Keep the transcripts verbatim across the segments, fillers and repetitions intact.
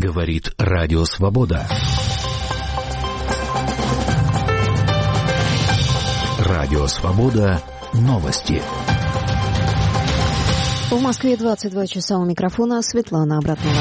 Говорит Радио Свобода. Радио Свобода. Новости. В Москве двадцать два часа, у микрофона Светлана Абратнова.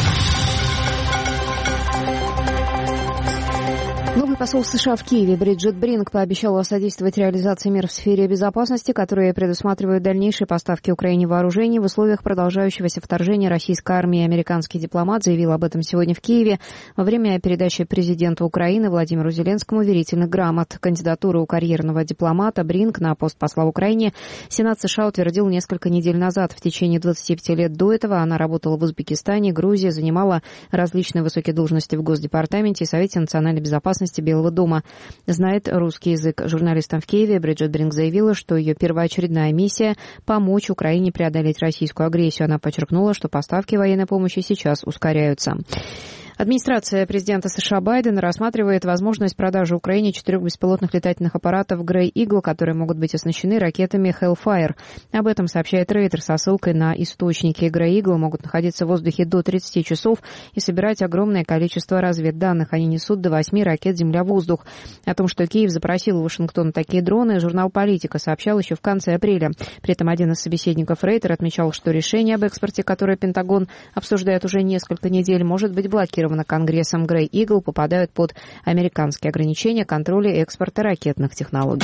Новый посол США в Киеве Бриджит Бринк пообещала содействовать реализации мер в сфере безопасности, которые предусматривают дальнейшие поставки Украине вооружений в условиях продолжающегося вторжения российской армии. Американский дипломат заявил об этом сегодня в Киеве во время передачи президенту Украины Владимиру Зеленскому верительных грамот. Кандидатуру карьерного дипломата Бринк на пост посла в Украине Сенат США утвердил несколько недель назад. В течение двадцати пяти лет до этого она работала в Узбекистане, Грузии, занимала различные высокие должности в Госдепартаменте и Совете национальной безопасности Белого дома. Знает русский язык. Журналистам в Киеве Бриджит Бринк заявила, что ее первоочередная миссия – помочь Украине преодолеть российскую агрессию. Она подчеркнула, что поставки военной помощи сейчас ускоряются. Администрация президента США Байдена рассматривает возможность продажи Украине четырех беспилотных летательных аппаратов Grey Eagle, которые могут быть оснащены ракетами Hellfire. Об этом сообщает Рейтер со ссылкой на источники. Grey Eagle могут находиться в воздухе до тридцати часов и собирать огромное количество разведданных. Они несут до восьми ракет земля-воздух. О том, что Киев запросил у Вашингтона такие дроны, журнал «Политика» сообщал еще в конце апреля. При этом один из собеседников Рейтер отмечал, что решение об экспорте, которое Пентагон обсуждает уже несколько недель, может быть блокировано Конгрессом. Grey Eagle попадают под американские ограничения контроля экспорта ракетных технологий.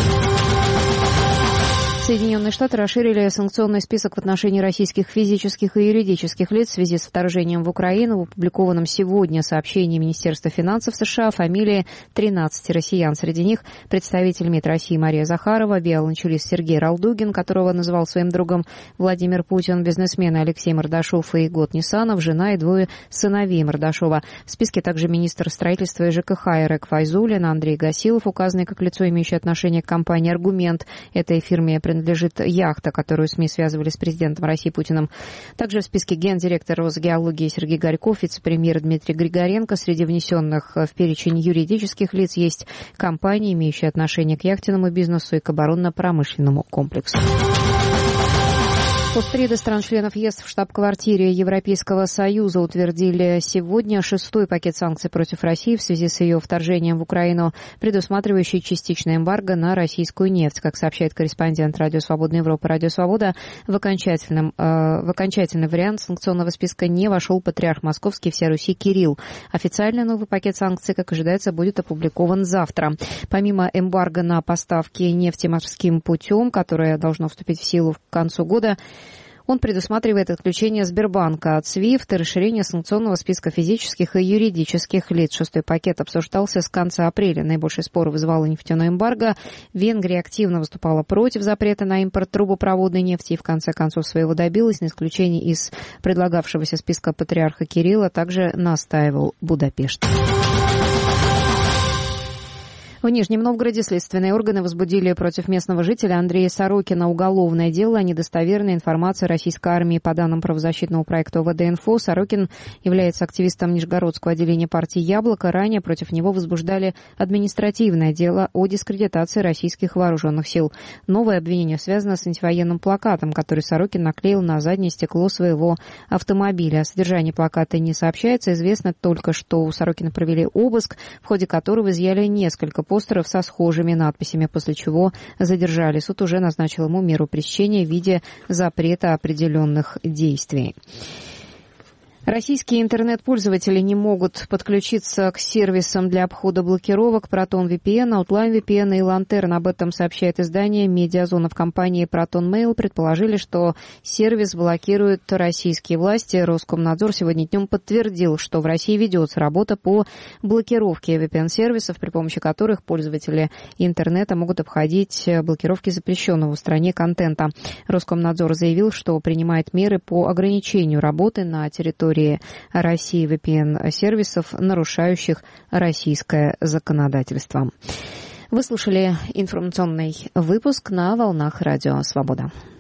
Соединенные Штаты расширили санкционный список в отношении российских физических и юридических лиц в связи с вторжением в Украину. В опубликованном сегодня сообщении Министерства финансов США фамилии тринадцати россиян. Среди них представитель МИД России Мария Захарова, биолончелист Сергей Ралдугин, которого называл своим другом Владимир Путин, бизнесмены Алексей Мордашов и Игот Нисанов, жена и двое сыновей Мордашова. В списке также министр строительства и ЖКХ Ирек Файзуллин, Андрей Гасилов, указанный как лицо, имеющее отношение к компании «Аргумент». Этой фирме принадлежит яхта, которую СМИ связывали с президентом России Путиным. Также в списке гендиректор Росгеологии Сергей Горьков, вице-премьер Дмитрий Григоренко. Среди внесенных в перечень юридических лиц есть компании, имеющие отношение к яхтенному бизнесу и к оборонно-промышленному комплексу. Постреды стран-членов ЕС в штаб-квартире Европейского Союза утвердили сегодня шестой пакет санкций против России в связи с ее вторжением в Украину, предусматривающий частичное эмбарго на российскую нефть. Как сообщает корреспондент Радио Свободная Европа Радио Свобода, в, окончательном, э, в окончательный вариант санкционного списка не вошел патриарх Московский всея Руси Кирилл. Официально новый пакет санкций, как ожидается, будет опубликован завтра. Помимо эмбарго на поставки нефти морским путем, которое должно вступить в силу к концу года, он предусматривает отключение Сбербанка от свифт и расширение санкционного списка физических и юридических лиц. Шестой пакет обсуждался с конца апреля. Наибольший спор вызывало нефтяное эмбарго. Венгрия активно выступала против запрета на импорт трубопроводной нефти и в конце концов своего добилась. На исключение из предлагавшегося списка патриарха Кирилла также настаивал Будапешт. В Нижнем Новгороде следственные органы возбудили против местного жителя Андрея Сорокина уголовное дело о недостоверной информации российской армии. По данным правозащитного проекта ОВД-Инфо, Сорокин является активистом Нижегородского отделения партии «Яблоко». Ранее против него возбуждали административное дело о дискредитации российских вооруженных сил. Новое обвинение связано с антивоенным плакатом, который Сорокин наклеил на заднее стекло своего автомобиля. О содержании плаката не сообщается. Известно только, что у Сорокина провели обыск, в ходе которого изъяли несколько постеров со схожими надписями, после чего задержали. Суд уже назначил ему меру пресечения в виде запрета определенных действий. Российские интернет-пользователи не могут подключиться к сервисам для обхода блокировок Proton ви пи эн, Outline ви пи эн и Lantern. Об этом сообщает издание «Медиазона». В компании Proton Mail предположили, что сервис блокируют российские власти. Роскомнадзор сегодня днем подтвердил, что в России ведется работа по блокировке ви пи эн-сервисов, при помощи которых пользователи интернета могут обходить блокировки запрещенного в стране контента. Роскомнадзор заявил, что принимает меры по ограничению работы на территории России ви пи эн-сервисов, нарушающих российское законодательство. Вы слушали информационный выпуск на волнах Радио Свобода.